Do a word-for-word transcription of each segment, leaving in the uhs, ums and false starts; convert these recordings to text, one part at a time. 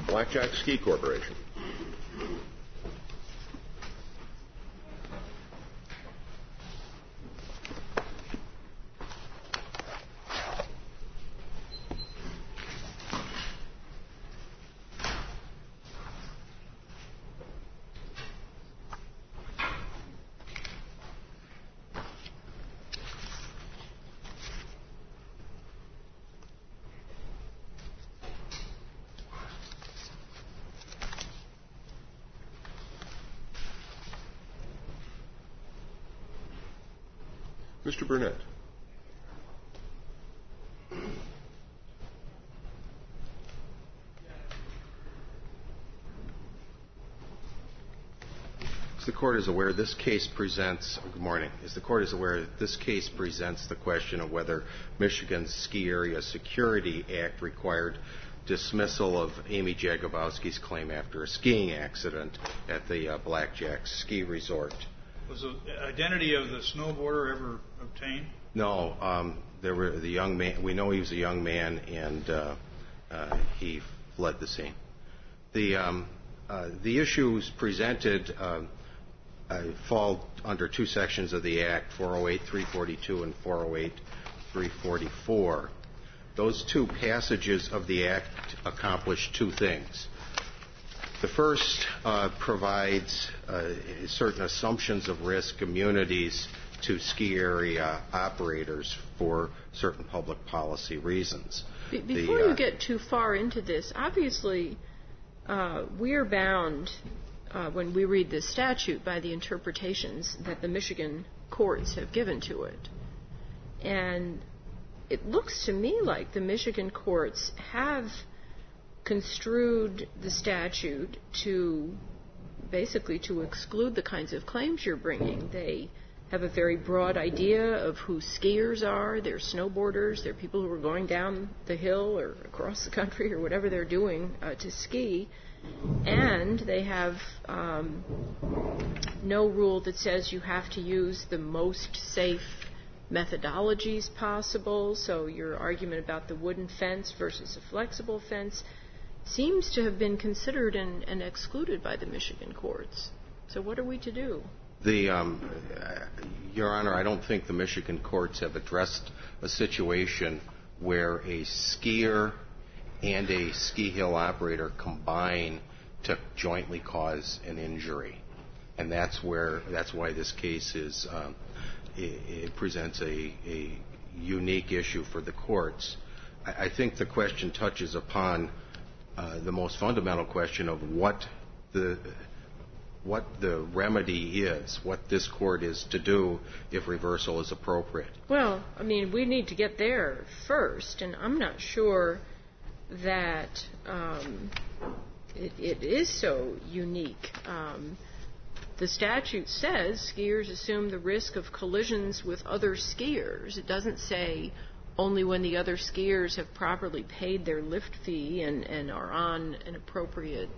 Blackjack Ski Corporation. Mister Burnett. As the Court is aware, this case presents, good morning, as the Court is aware, this case presents the question of whether Michigan's Ski Area Security Act required dismissal of Amy Jagobowski's claim after a skiing accident at the uh, Blackjack Ski Resort. Was the identity of the snowboarder ever obtained? No. Um, there were the young man. We know he was a young man, and uh, uh, he fled the scene. The um, uh, the issues presented uh, uh, fall under two sections of the Act: four oh eight, three forty-two, and four oh eight, three forty-four. Those two passages of the Act accomplish two things. The first uh, provides uh, certain assumptions of risk immunities to ski area operators for certain public policy reasons. Be- before the, uh, you get too far into this, obviously uh, we're bound uh, when we read this statute by the interpretations that the Michigan courts have given to it. And it looks to me like the Michigan courts have construed the statute to basically to exclude the kinds of claims you're bringing. They have a very broad idea of who skiers are. They're snowboarders. They're people who are going down the hill or across the country or whatever they're doing uh, to ski. And they have um, no rule that says you have to use the most safe methodologies possible. So your argument about the wooden fence versus a flexible fence seems to have been considered and, and excluded by the Michigan courts. So what are we to do? The, um, uh, Your Honor, I don't think the Michigan courts have addressed a situation where a skier and a ski hill operator combine to jointly cause an injury, and that's where that's why this case is um, it, it presents a, a unique issue for the courts. I, I think the question touches upon Uh, the most fundamental question of what the what the remedy is, what this court is to do if reversal is appropriate. Well, I mean, we need to get there first, and I'm not sure that um, it, it is so unique. Um, the statute says skiers assume the risk of collisions with other skiers. It doesn't say only when the other skiers have properly paid their lift fee and, and are on an appropriate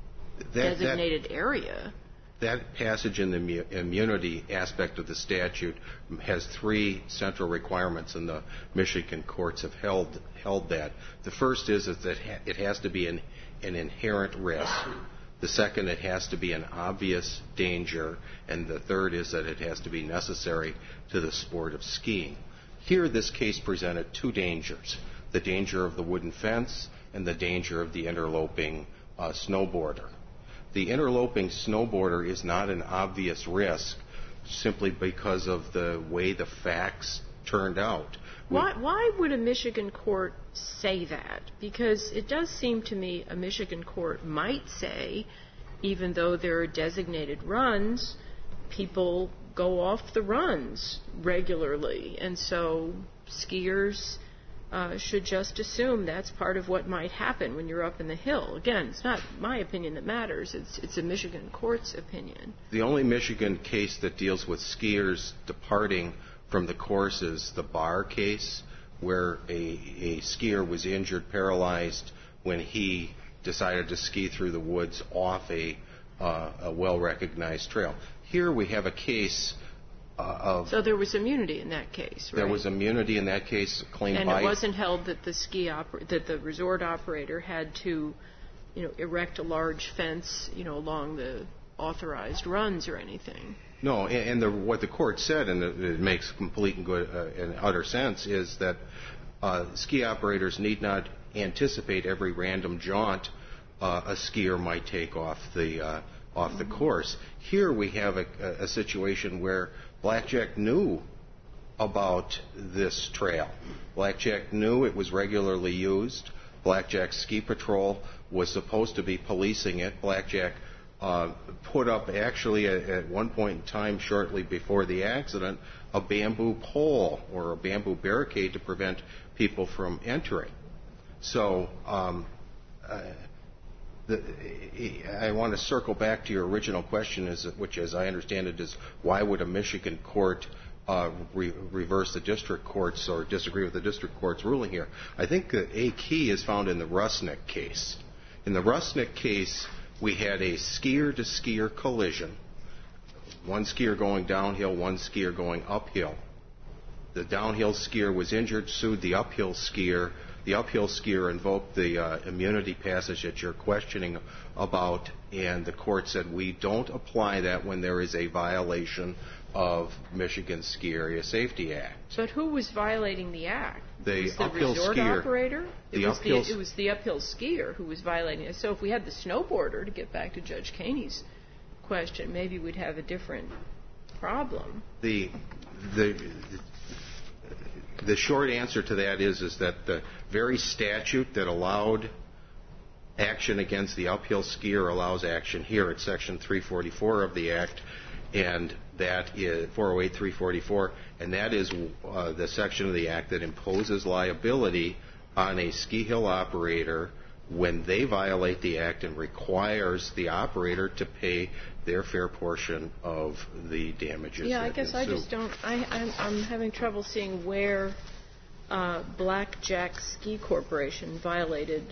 that, designated that, area. That passage in the mu- immunity aspect of the statute has three central requirements, and the Michigan courts have held held that. The first is that it has to be an, an inherent risk. The second, it has to be an obvious danger. And the third is that it has to be necessary to the sport of skiing. Here, this case presented two dangers, the danger of the wooden fence and the danger of the interloping uh, snowboarder. The interloping snowboarder is not an obvious risk simply because of the way the facts turned out. Why, why would a Michigan court say that? Because it does seem to me a Michigan court might say, even though there are designated runs, people go off the runs regularly, and so skiers uh, should just assume that's part of what might happen when you're up in the hill. Again, it's not my opinion that matters. It's, it's a Michigan court's opinion. The only Michigan case that deals with skiers departing from the course is the Barr case, where a, a skier was injured, paralyzed, when he decided to ski through the woods off a, uh, a well-recognized trail. Here we have a case uh, of... So there was immunity in that case, right? There was immunity in that case claimed and by... And it wasn't held that the ski oper- that the resort operator had to you know, erect a large fence, you know, along the authorized runs or anything. No, and, and the, what the court said, and it makes complete and good uh, and utter sense, is that uh, ski operators need not anticipate every random jaunt uh, a skier might take off the uh, off the course. Here we have a, a situation where Blackjack knew about this trail. Blackjack knew it was regularly used. Blackjack Ski Patrol was supposed to be policing it. Blackjack uh, put up, actually, at, at one point in time, shortly before the accident, a bamboo pole or a bamboo barricade to prevent people from entering. So um, uh, the, I want to circle back to your original question, is, which, as I understand it, is why would a Michigan court uh, re- reverse the district court's or disagree with the district court's ruling here? I think that a key is found in the Rusnick case. In the Rusnick case, we had a skier-to-skier collision. One skier going downhill, one skier going uphill. The downhill skier was injured, sued the uphill skier. The uphill skier invoked the uh, immunity passage that you're questioning about, and the court said we don't apply that when there is a violation of Michigan's Ski Area Safety Act. But who was violating the act? The it was the uphill resort skier. operator? It The was uphill, the, it was the uphill skier who was violating it. So if we had the snowboarder, to get back to Judge Kaney's question, maybe we'd have a different problem. The the the short answer to that is is that the very statute that allowed action against the uphill skier allows action here at Section three forty-four of the Act, and that is four oh eight three forty-four, and that is uh, the section of the Act that imposes liability on a ski hill operator when they violate the Act and requires the operator to pay their fair portion of the damages. Yeah, I that guess ensue. I just don't. I, I'm, I'm having trouble seeing where uh, Blackjack Ski Corporation violated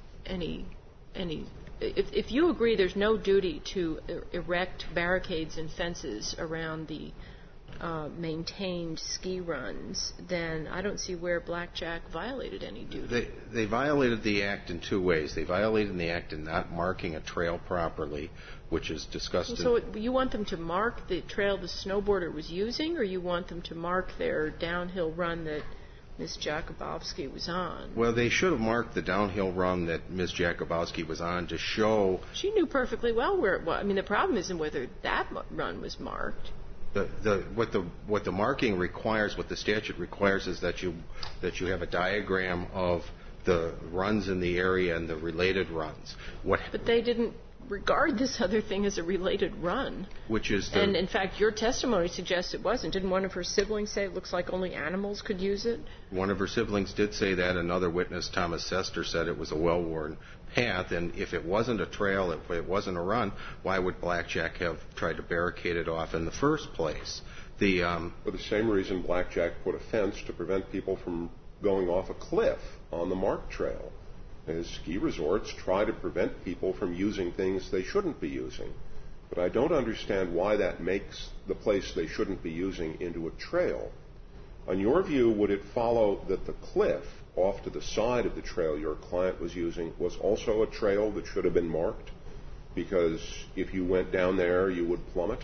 any any. If, if you agree there's no duty to er- erect barricades and fences around the uh, maintained ski runs, then I don't see where Blackjack violated any duty. They, they violated the Act in two ways. They violated the Act in not marking a trail properly, which is discussed So in... it, you want them to mark the trail the snowboarder was using, or you want them to mark their downhill run that Miz Jakubowski was on? Well, they should have marked the downhill run that Miz Jakubowski was on to show... She knew perfectly well where it was. I mean, the problem isn't whether that run was marked. The, the, what the what the marking requires, what the statute requires, is that you that you have a diagram of the runs in the area and the related runs. What, but they didn't regard this other thing as a related run. Which is the, and in fact, your testimony suggests it wasn't. Didn't one of her siblings say it looks like only animals could use it? One of her siblings did say that. Another witness, Thomas Sester, said it was a well-worn path, and if it wasn't a trail, if it wasn't a run, why would Blackjack have tried to barricade it off in the first place? The um, For the same reason Blackjack put a fence to prevent people from going off a cliff on the marked trail. As ski resorts try to prevent people from using things they shouldn't be using. But I don't understand why that makes the place they shouldn't be using into a trail. On your view, would it follow that the cliff off to the side of the trail your client was using was also a trail that should have been marked? Because if you went down there, you would plummet?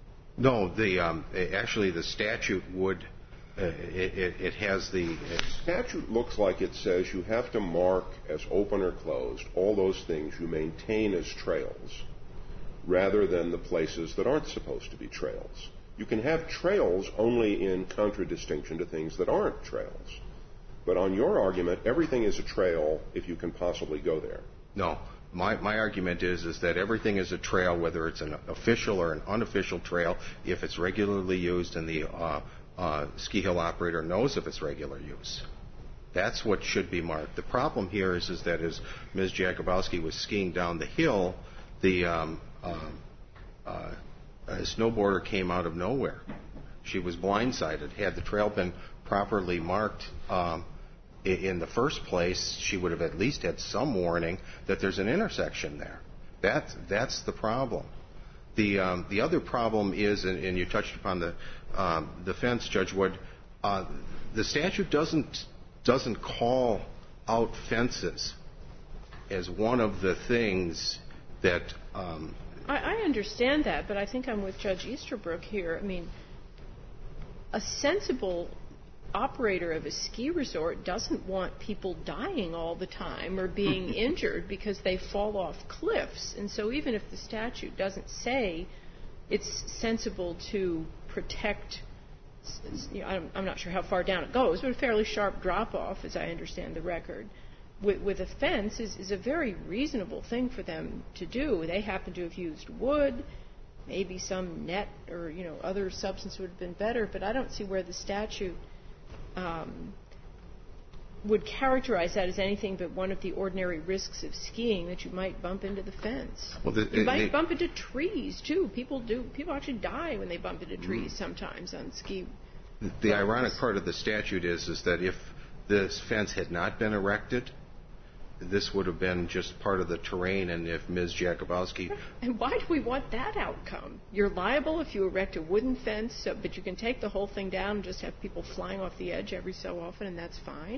No, the um, actually the statute would... Uh, it, it, it has the... The statute looks like it says you have to mark as open or closed all those things you maintain as trails, rather than the places that aren't supposed to be trails. You can have trails only in contradistinction to things that aren't trails. But on your argument, everything is a trail if you can possibly go there. No. My, my argument is, is that everything is a trail, whether it's an official or an unofficial trail, if it's regularly used and the uh, uh, ski hill operator knows of its regular use. That's what should be marked. The problem here is, is that as Miz Jakubowski was skiing down the hill, the um, uh, uh, a snowboarder came out of nowhere. She was blindsided. Had the trail been properly marked um, in the first place, she would have at least had some warning that there's an intersection there. That's, that's the problem. The, um, the other problem is, and, and you touched upon the, um, the fence, Judge Wood, uh, the statute doesn't, doesn't call out fences as one of the things that... Um, I, I understand that, but I think I'm with Judge Easterbrook here. I mean, a sensible operator of a ski resort doesn't want people dying all the time or being injured because they fall off cliffs. And so even if the statute doesn't say it's sensible to protect, you know, I'm, I'm not sure how far down it goes, but a fairly sharp drop-off, as I understand the record, with, with a fence is, is a very reasonable thing for them to do. They happen to have used wood. Maybe some net or, you know, other substance would have been better, but I don't see where the statute um, would characterize that as anything but one of the ordinary risks of skiing, that you might bump into the fence. Well, the, you it, might it, bump into trees, too. People do. People actually die when they bump into trees mm. sometimes on ski. The, the ironic part of the statute is, is that if this fence had not been erected, this would have been just part of the terrain, and if Miz Jakubowski... And why do we want that outcome? You're liable if you erect a wooden fence, so, but you can take the whole thing down and just have people flying off the edge every so often, and that's fine?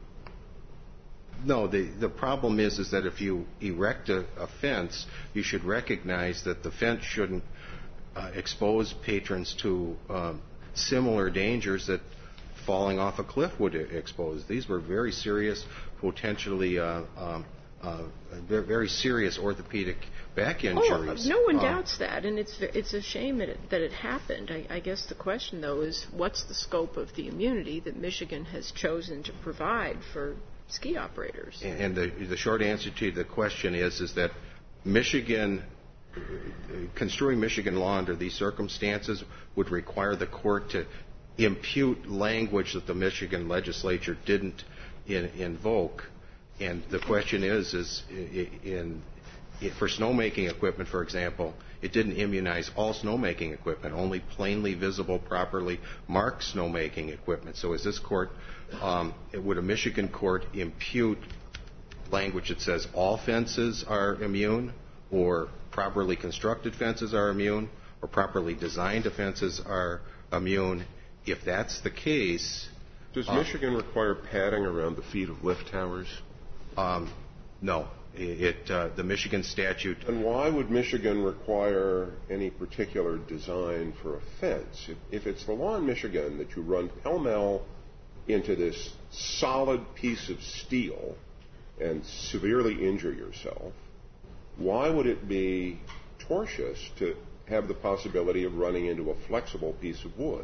No, the, the problem is, is that if you erect a, a fence, you should recognize that the fence shouldn't uh, expose patrons to um, similar dangers that falling off a cliff would expose. These were very serious, potentially uh, um, uh, very serious orthopedic back injuries. Oh, no one uh, doubts that, and it's it's a shame that it, that it happened. I, I guess the question, though, is what's the scope of the immunity that Michigan has chosen to provide for ski operators? And the, the short answer to the question is, is that Michigan, construing Michigan law under these circumstances would require the court to impute language that the Michigan legislature didn't in, invoke. And the question is, is in, in, for snowmaking equipment, for example, it didn't immunize all snowmaking equipment, only plainly visible, properly marked snowmaking equipment. So is this court, um, would a Michigan court impute language that says all fences are immune, or properly constructed fences are immune, or properly designed fences are immune? If that's the case... Does uh, Michigan require padding around the feet of lift towers? Um, no. It, uh, the Michigan statute... And why would Michigan require any particular design for a fence? If, if it's the law in Michigan that you run pell-mell into this solid piece of steel and severely injure yourself, why would it be tortious to have the possibility of running into a flexible piece of wood?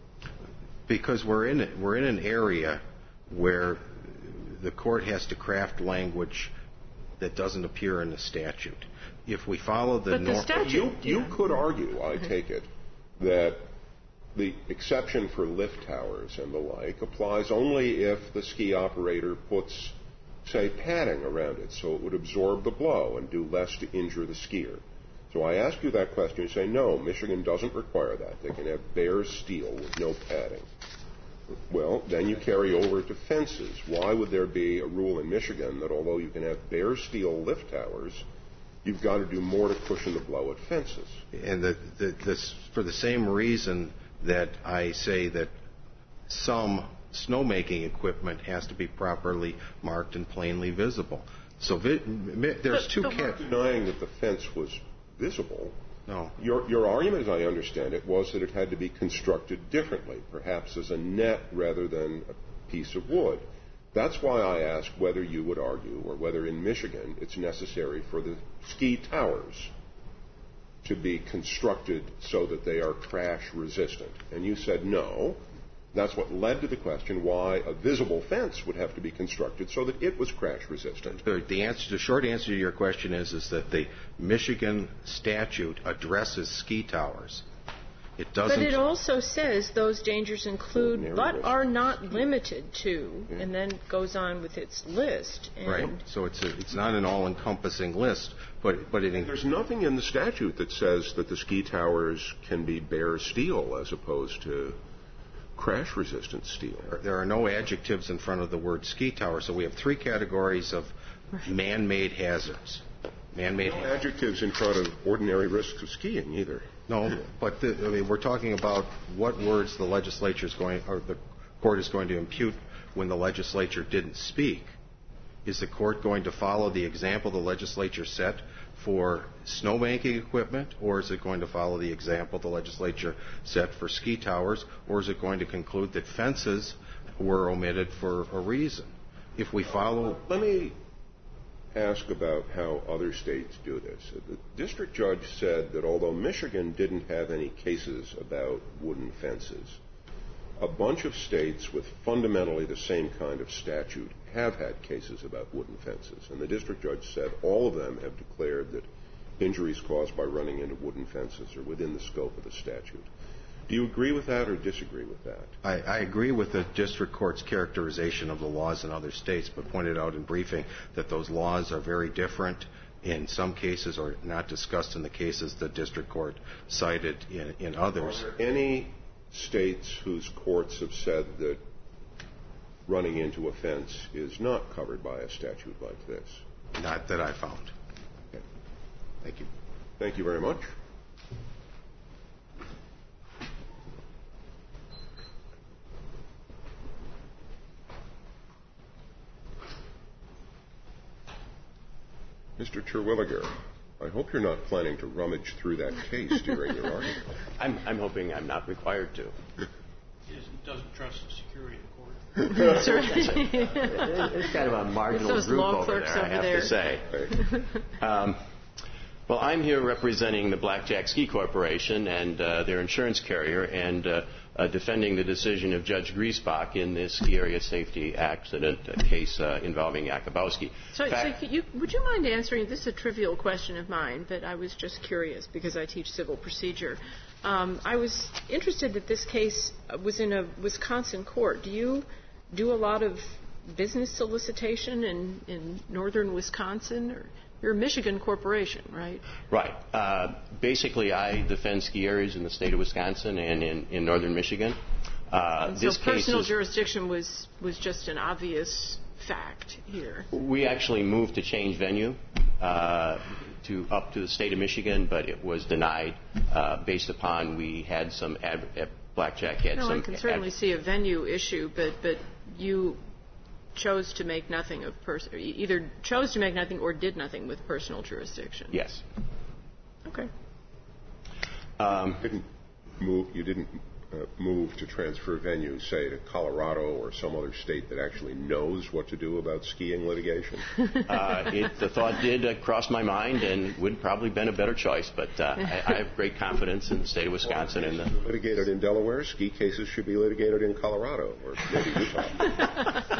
Because we're in it, we're in an area where the court has to craft language that doesn't appear in the statute. If we follow the, but the nor- statute, you, you yeah. could argue, I take it, that the exception for lift towers and the like applies only if the ski operator puts, say, padding around it so it would absorb the blow and do less to injure the skier. So I ask you that question, you say, no, Michigan doesn't require that. They can have bare steel with no padding. Well, then you carry over to fences. Why would there be a rule in Michigan that although you can have bare steel lift towers, you've got to do more to cushion the blow at fences? And the, the, this, for the same reason that I say that some snowmaking equipment has to be properly marked and plainly visible. So vi- there's but, two... I'm not denying that the fence was visible. No. Your, your argument, as I understand it, was that it had to be constructed differently, perhaps as a net rather than a piece of wood. That's why I asked whether you would argue, or whether in Michigan it's necessary for the ski towers to be constructed so that they are crash resistant. And you said no. That's what led to the question why a visible fence would have to be constructed so that it was crash resistant. The answer, the short answer to your question is, is that the Michigan statute addresses ski towers. It doesn't. But it also says those dangers include, Ordinary but risks. are not limited to, Yeah. and then goes on with its list. And right. So it's a, it's not an all-encompassing list, but but it. There's nothing in the statute that says that the ski towers can be bare steel as opposed to crash-resistant steel. There are no adjectives in front of the word ski tower, so we have three categories of man-made hazards. Man-made No hazards. adjectives in front of ordinary risks of skiing either. No, but the, I mean, we're talking about what words the legislature is going, or the court is going to impute when the legislature didn't speak. Is the court going to follow the example the legislature set for snowbanking equipment, or is it going to follow the example the legislature set for ski towers, or is it going to conclude that fences were omitted for a reason? If we follow... Let me ask about how other states do this. The district judge said that although Michigan didn't have any cases about wooden fences, a bunch of states with fundamentally the same kind of statute have had cases about wooden fences. And the district judge said all of them have declared that injuries caused by running into wooden fences are within the scope of the statute. Do you agree with that or disagree with that? I, I agree with the district court's characterization of the laws in other states, but pointed out in briefing that those laws are very different in some cases or not discussed in the cases the district court cited in, in others. Are there any states whose courts have said that running into a fence is not covered by a statute like this? Not that I found. Okay. Thank you. Thank you very much. Mister Terwilliger, I hope you're not planning to rummage through that case during your argument. I'm, I'm hoping I'm not required to. He doesn't trust the security of the court. That's right. It's kind of a marginal those group law over clerks there, I over have there. to say. Um, well, I'm here representing the Blackjack Ski Corporation and uh, their insurance carrier, and uh, uh, defending the decision of Judge Griesbach in this Ski Area Safety Accident uh, case uh, involving Yakubowski. So, so you, would you mind answering? This is a trivial question of mine, but I was just curious because I teach civil procedure. Um, I was interested that this case was in a Wisconsin court. Do you do a lot of business solicitation in, in northern Wisconsin? Or you're a Michigan corporation, right? Right. Uh, basically, I defend ski areas in the state of Wisconsin and in, in northern Michigan. Uh, and this so personal case is, jurisdiction was, was just an obvious fact here. We actually moved to change venue uh, to up to the state of Michigan, but it was denied uh, based upon we had some ad, ad, Blackjack had no, some. I can certainly ad, see a venue issue, but but you chose to make nothing of pers- either chose to make nothing or did nothing with personal jurisdiction. Yes. Okay. Um, you didn't move. You didn't uh, move to transfer venue, say, to Colorado or some other state that actually knows what to do about skiing litigation. uh, it, the thought did uh, cross my mind, and would probably been a better choice. But uh, I, I have great confidence in the state of Wisconsin. And the litigated in Delaware, ski cases should be litigated in Colorado or maybe Utah.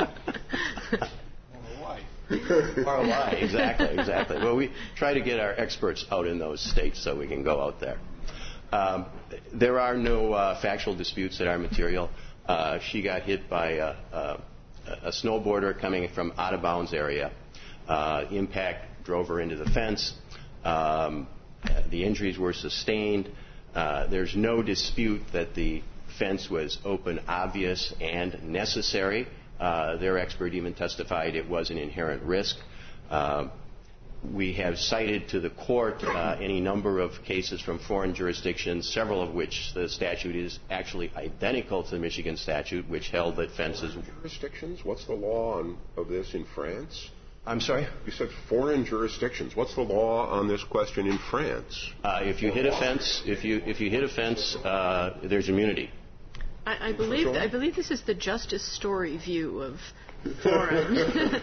R O I, exactly, exactly. Well, we try to get our experts out in those states so we can go out there. Um, there are no uh, factual disputes that are material. Uh, she got hit by a, a, a snowboarder coming from out of bounds area. Uh, impact drove her into the fence. Um, the injuries were sustained. Uh, there's no dispute that the fence was open, obvious, and necessary. Uh, their expert even testified it was an inherent risk. Uh, we have cited to the court uh, any number of cases from foreign jurisdictions, several of which the statute is actually identical to the Michigan statute, which held that fences... Jurisdictions? What's the law on, of this in France? I'm sorry? You said foreign jurisdictions. What's the law on this question in France? Uh, if you hit a fence, if you if you hit a fence, uh, there's immunity. I, I believe sure. I believe this is the Justice Story view of foreign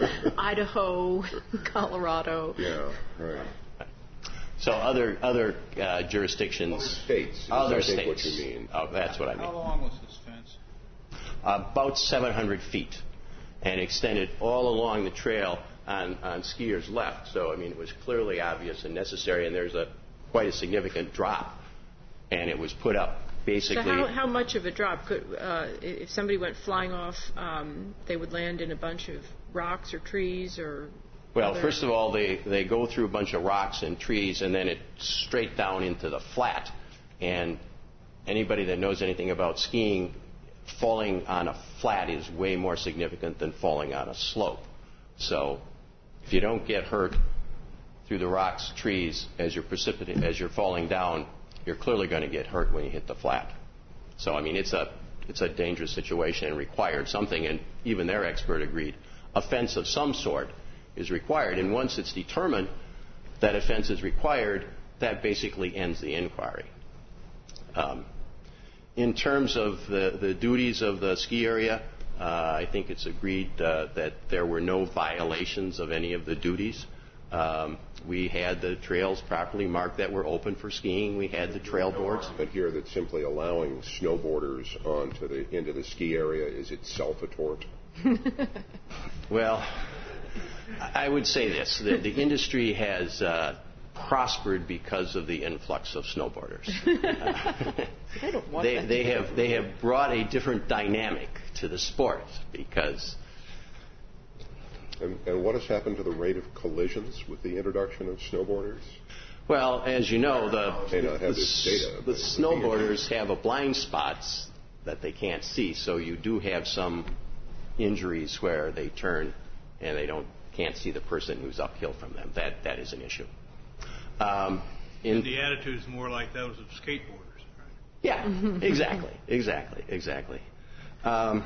Idaho, Colorado. Yeah, right. So other other uh, jurisdictions, states. Other I think states. What you mean? Oh, that's what I mean. How long was this fence? About seven hundred feet, and extended all along the trail on, on skiers' left. So I mean, it was clearly obvious and necessary. And there's a quite a significant drop, and it was put up. Basically, so how, how much of a drop could, uh, if somebody went flying off, um, they would land in a bunch of rocks or trees or? Well, other... first of all, they, they go through a bunch of rocks and trees, and then it's straight down into the flat. And anybody that knows anything about skiing, falling on a flat is way more significant than falling on a slope. So if you don't get hurt through the rocks, trees, as you're precipitating, as you're falling down, you're clearly going to get hurt when you hit the flat. So, I mean, it's a it's a dangerous situation and required something, and even their expert agreed offense of some sort is required. And once it's determined that offense is required, that basically ends the inquiry. Um, in terms of the, the duties of the ski area, uh, I think it's agreed uh, that there were no violations of any of the duties. Um, we had the trails properly marked that were open for skiing. We had the trail boards. But here that simply allowing snowboarders onto the into the ski area is itself a tort. Well, I would say this: the, the industry has uh, prospered because of the influx of snowboarders. I don't want they that they to have they have brought a different dynamic to the sport because. And, and what has happened to the rate of collisions with the introduction of snowboarders? Well, as you know, the, May not have the, this data, the but- snowboarders have a blind spots that they can't see, so you do have some injuries where they turn and they don't can't see the person who's uphill from them. That that is an issue. Um, in, The attitude is more like those of skateboarders, right? yeah, exactly, exactly, exactly. Um,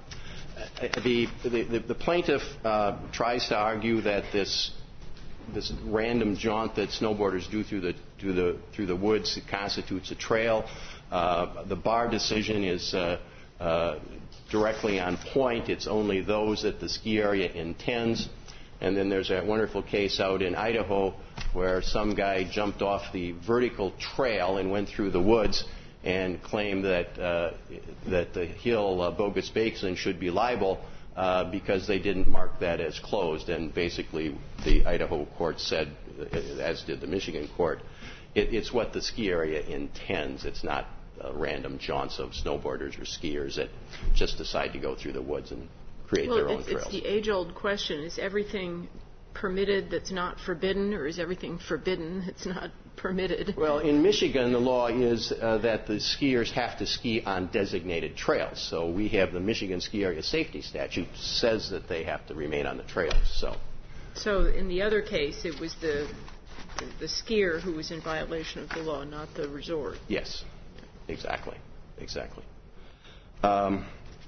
The, the, the plaintiff uh, tries to argue that this this random jaunt that snowboarders do through the through the through the woods constitutes a trail. Uh, the Barr decision is uh, uh, directly on point. It's only those that the ski area intends. And then there's that wonderful case out in Idaho where some guy jumped off the vertical trail and went through the woods and claimed that uh, that the hill uh, Bogus Basin should be liable uh, because they didn't mark that as closed. And basically, the Idaho court said, as did the Michigan court, it, it's what the ski area intends. It's not uh, random jaunts of snowboarders or skiers that just decide to go through the woods and create well, their own it's, trails. it's the age-old question: is everything permitted that's not forbidden, or is everything forbidden that's not permitted? Well, in Michigan, the law is uh, that the skiers have to ski on designated trails. So we have the Michigan Ski Area Safety Statute says that they have to remain on the trails. So, So in the other case, it was the the skier who was in violation of the law, not the resort. yes, exactly, exactly. Um,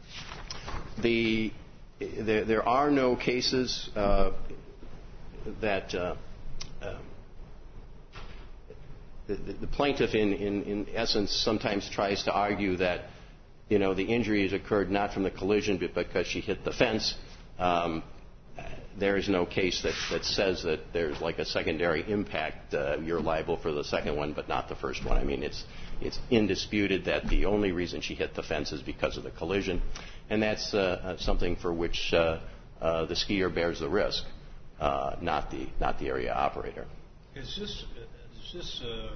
the there, there are no cases uh, that. Uh, uh, The, the plaintiff, in, in, in essence, sometimes tries to argue that, you know, the injuries occurred not from the collision, but because she hit the fence. Um, there is no case that, that says that there's like a secondary impact. Uh, you're liable for the second one, but not the first one. I mean, it's it's indisputed that the only reason she hit the fence is because of the collision, and that's uh, something for which uh, uh, the skier bears the risk, uh, not the not the area operator. Is this is this uh,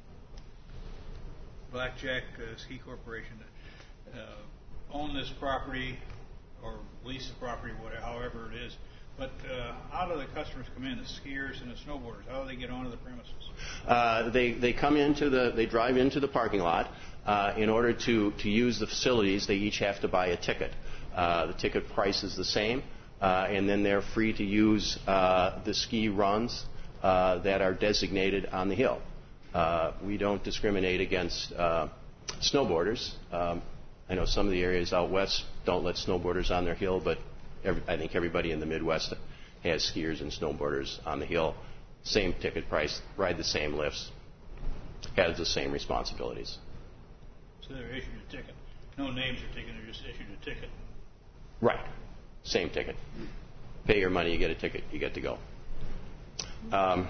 Blackjack uh, Ski Corporation uh, own this property or lease the property, whatever, however it is? But uh, how do the customers come in, the skiers and the snowboarders? How do they get onto the premises? Uh, they they come into the they drive into the parking lot. Uh, in order to to use the facilities, they each have to buy a ticket. Uh, the ticket price is the same, uh, and then they're free to use uh, the ski runs uh, that are designated on the hill. Uh, we don't discriminate against uh, snowboarders. Um, I know some of the areas out west don't let snowboarders on their hill, but every, I think everybody in the Midwest has skiers and snowboarders on the hill. Same ticket price, ride the same lifts, has the same responsibilities. So they're issued a ticket. No names are taken, they're just issued a ticket. Right. Same ticket. Pay your money, you get a ticket, you get to go. Um,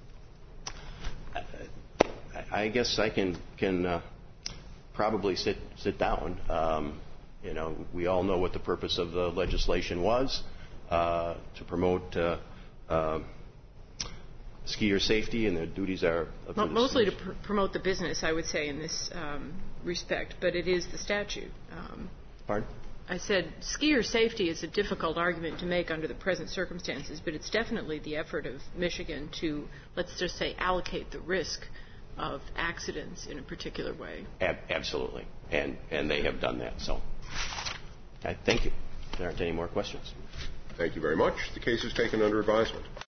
I, I guess I can can uh, probably sit sit down. Um, you know, we all know what the purpose of the legislation was, uh, to promote uh, uh, skier safety, and the duties are of Well, the mostly to skiers. pr- promote the business, I would say, in this um, respect, but it is the statute. Um, Pardon? I said skier safety is a difficult argument to make under the present circumstances, but it's definitely the effort of Michigan to, let's just say, allocate the risk of accidents in a particular way. Ab- absolutely, and and they have done that. So, I thank you. If there aren't any more questions. Thank you very much. The case is taken under advisement.